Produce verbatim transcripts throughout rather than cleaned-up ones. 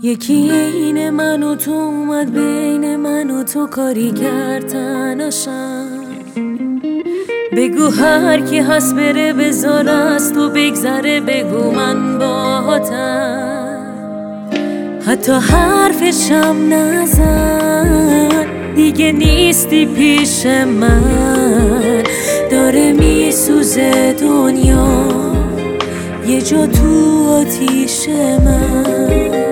یکی این من و تو اومد بین من و تو کاری کرد تناشم. بگو هر کی هست بره بذار از تو بگذره، بگو من باهاتم. حتی حرفشم نزن، دیگه نیستی پیش من. داره میسوزه دنیا یه جا تو آتیش من.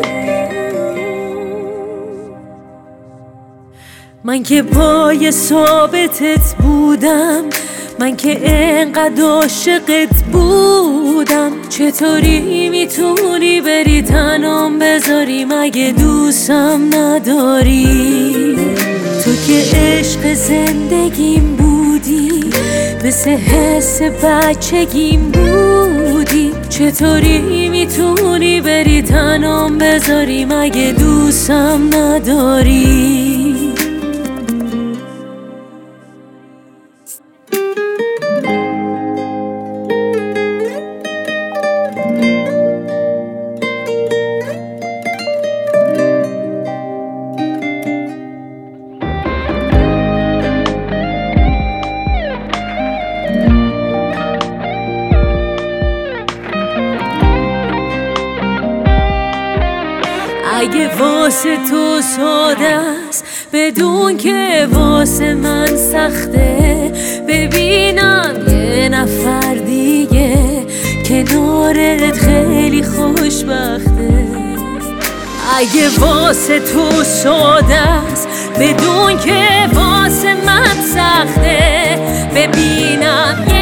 من که پای ثابتت بودم، من که انقدر عاشقت بودم. چطوری میتونی بری تنام بذاری مگه دوستم نداری؟ تو که عشق زندگیم بودی، مثل حس بچگیم بودی. چطوری میتونی بری تنام بذاری مگه دوستم نداری؟ اگه واسه تو ساده است بدون که واسه من سخته، ببینم یه نفر دیگه کنارت خیلی خوشبخته. اگه واسه تو ساده است بدون که واسه من سخته، ببینم یه